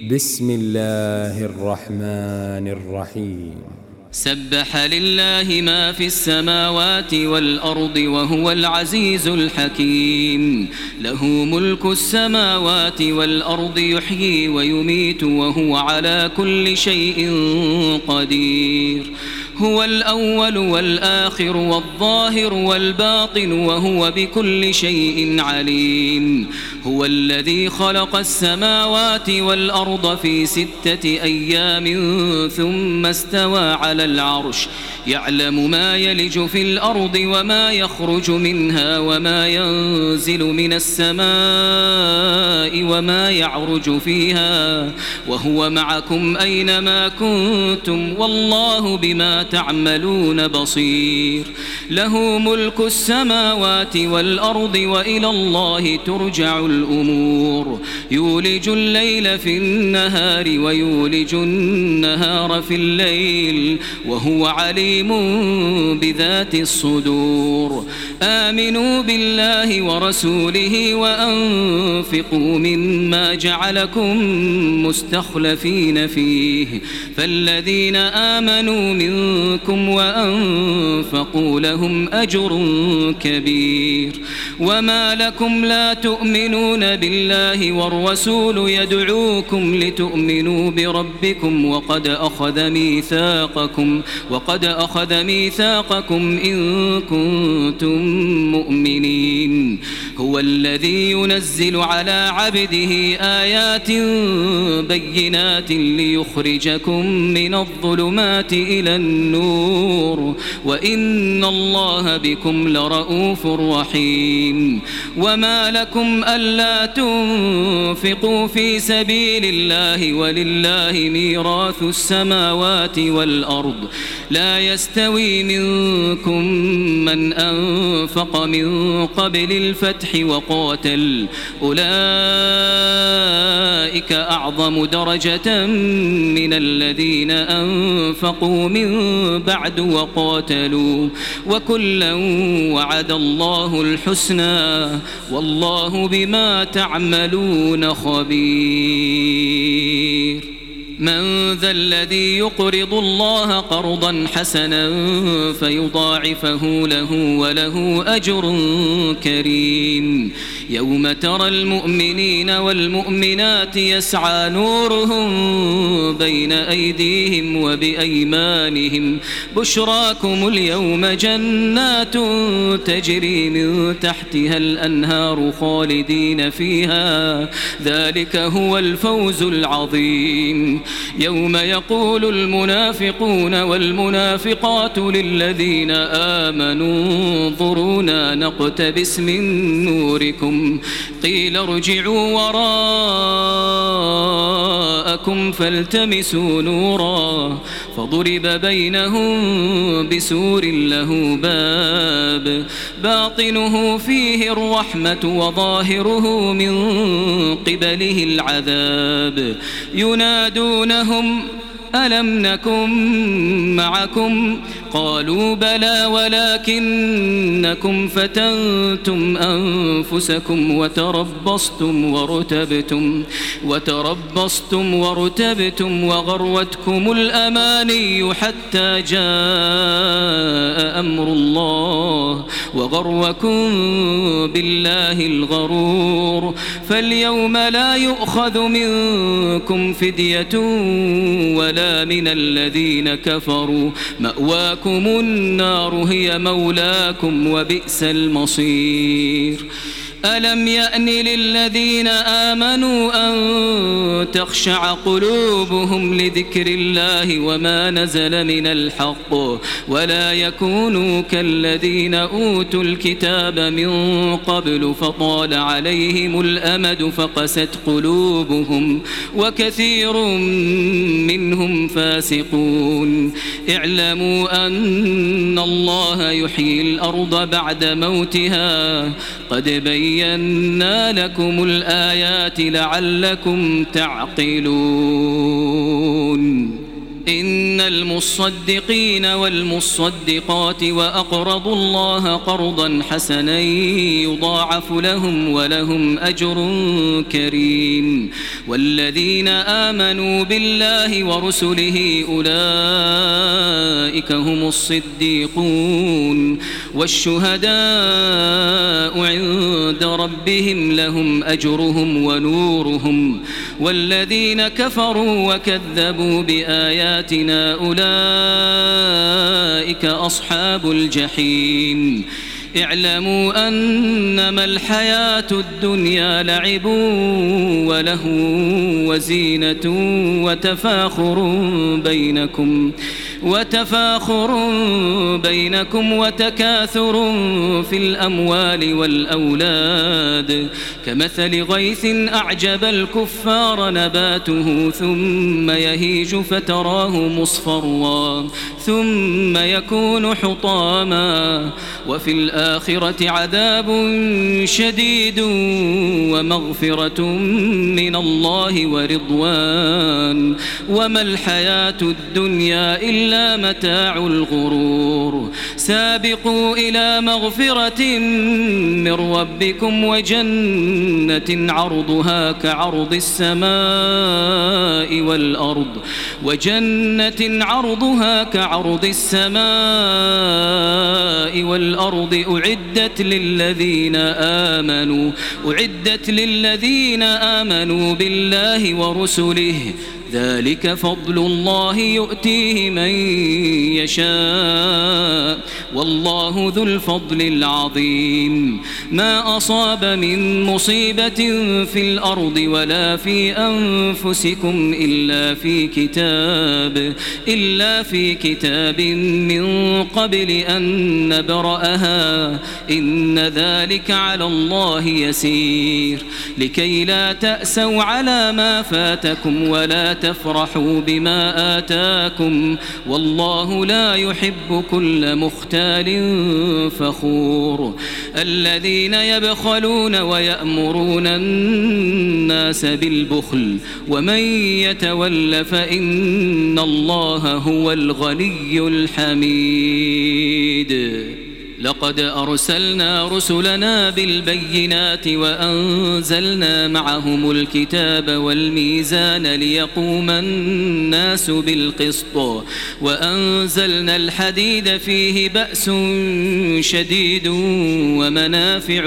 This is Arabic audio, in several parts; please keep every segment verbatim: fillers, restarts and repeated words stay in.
بسم الله الرحمن الرحيم سبح لله ما في السماوات والأرض وهو العزيز الحكيم له ملك السماوات والأرض يحيي ويميت وهو على كل شيء قدير هو الأول والآخر والظاهر والباطن وهو بكل شيء عليم هو الذي خلق السماوات والأرض في ستة أيام ثم استوى على العرش يعلم ما يلج في الأرض وما يخرج منها وما ينزل من السماء وما يعرج فيها وهو معكم أينما كنتم والله بما تعملون بصير له ملك السماوات والأرض وإلى الله ترجع الأمور يولج الليل في النهار ويولج النهار في الليل وهو عليم بذات الصدور آمنوا بالله ورسوله وأنفقوا مما جعلكم مستخلفين فيه فالذين آمنوا منكم وأنفقوا لهم أجر كبير وما لكم لا تؤمنون بالله والرسول يدعوكم لتؤمنوا بربكم وقد أخذ ميثاقكم وقد أخذ ميثاقكم إن كنتم مؤمنين هو الذي ينزل على عبده آيات بينات ليخرجكم من الظلمات إلى النور وإن الله بكم لرؤوف رحيم وما لكم ألا تنفقوا في سبيل الله ولله ميراث السماوات والأرض لا يستوي منكم من أنفق من قبل الفتح وقاتل أولئك أعظم درجة من الذين أنفقوا من بعد وقاتلوا وكلا وعد الله الحسنى والله بما تعملون خبير من ذا الذي يقرض الله قرضا حسنا فيضاعفه له وله أجر كريم يوم ترى المؤمنين والمؤمنات يسعى نورهم بين أيديهم وبأيمانهم بشراكم اليوم جنات تجري من تحتها الأنهار خالدين فيها ذلك هو الفوز العظيم يوم يقول المنافقون والمنافقات للذين آمنوا انظرونا نقتبس من نوركم قيل ارجعوا وراءكم فالتمسوا نورا فضرب بينهم بسور له باب باطنه فيه الرحمة وظاهره من قبله العذاب ينادونهم ألم نكن معكم قالوا بلى ولكنكم فتنتم أنفسكم وتربصتم ورتبتم وتربصتم ورتبتم وغروتكم الأماني حتى جاء أمر الله وغركم بالله الغرور فاليوم لا يؤخذ منكم فدية ولا من الذين كفروا مأواكم النار هي مولاكم وبئس المصير ألم يأن للذين آمنوا أن تخشع قلوبهم لذكر الله وما نزل من الحق ولا يكونوا كالذين أوتوا الكتاب من قبل فطال عليهم الأمد فقست قلوبهم وكثير منهم فاسقون اعلموا أن الله يحيي الأرض بعد موتها قد بين بينا لكم الآيات لعلكم تعقلون إن المصدقين والمصدقات وأقرضوا الله قرضا حسنا يضاعف لهم ولهم أجر كريم والذين آمنوا بالله ورسله أولئك هم الصديقون والشهداء عند ربهم لهم أجرهم ونورهم والذين كفروا وكذبوا بآياتنا أولئك أصحاب الجحيم اعلموا أنما الحياة الدنيا لعب وله وزينة وتفاخر بينكم وتفاخر بينكم وتكاثر في الأموال والأولاد كمثل غيث أعجب الكفار نباته ثم يهيج فتراه مصفرا ثم يكون حطاما وفي الآخرة عذاب شديد ومغفرة من الله ورضوان وما الحياة الدنيا إلا إلا متاع الغرور سابقوا إلى مغفرة من ربكم وجنة عرضها كعرض السماء والأرض وجنة عرضها كعرض السماء والأرض أعدت للذين آمنوا أعدت للذين آمنوا بالله ورسله ذلك فضل الله يؤتيه من يشاء والله ذو الفضل العظيم ما أصاب من مصيبة في الأرض ولا في أنفسكم إلا في كتاب إلا في كتاب من قبل أن نبرأها إن ذلك على الله يسير لكي لا تأسوا على ما فاتكم ولا تفرحوا بما آتاكم والله لا يحب كل مختال فخور الذين يبخلون ويأمرون الناس بالبخل ومن يتول فإن الله هو الغني الحميد لقد أرسلنا رسلنا بالبينات وأنزلنا معهم الكتاب والميزان ليقوم الناس بالقسط وأنزلنا الحديد فيه بأس شديد ومنافع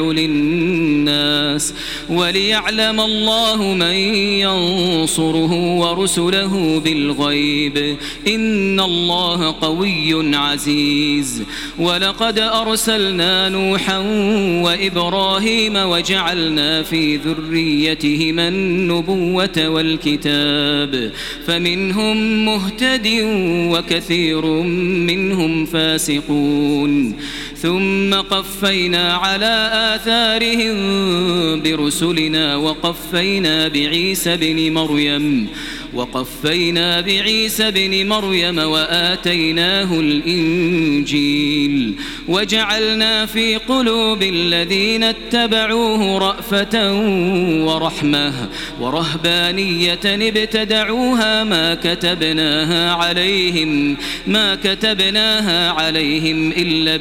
للناس وليعلم الله من ينصره ورسله بالغيب إن الله قوي عزيز ولقد أرسلنا نوحا وإبراهيم وجعلنا في ذريتهما النبوة والكتاب فمنهم مهتد وكثير منهم فاسقون ثم قفينا على آثارهم برسلنا وقفينا بعيسى بن مريم وقفينا بعيسى بن مريم وآتيناه الإنجيل وجعلنا في قلوب الذين اتبعوه رأفة ورحمة ورهبانية ابتدعوها ما كتبناها عليهم ما كتبناها عليهم إلا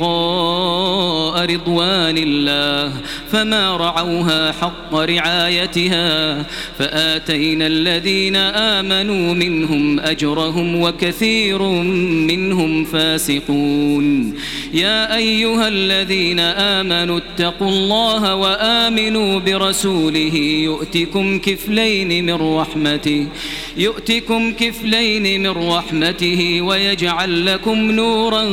ابتغاء رضوان الله فما رعوها حق رعايتها فآتينا الذين آمنوا منهم أجرهم وكثير منهم فاسقون يا أيها الذين آمنوا اتقوا الله وآمنوا برسوله يؤتكم كفلين من رحمته يؤتكم كفلين من رحمته ويجعل لكم نورا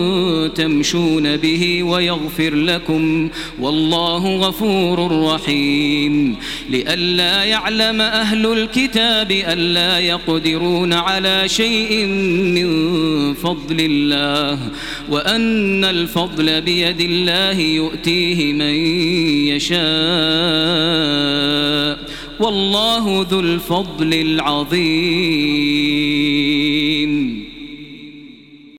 تمشون به ويغفر لكم والله غفور رحيم لئلا يعلم أهل الكتاب ألا يقدرون على شيء من فضل الله وأن الفضل بيد الله يؤتيه من يشاء والله ذو الفضل العظيم.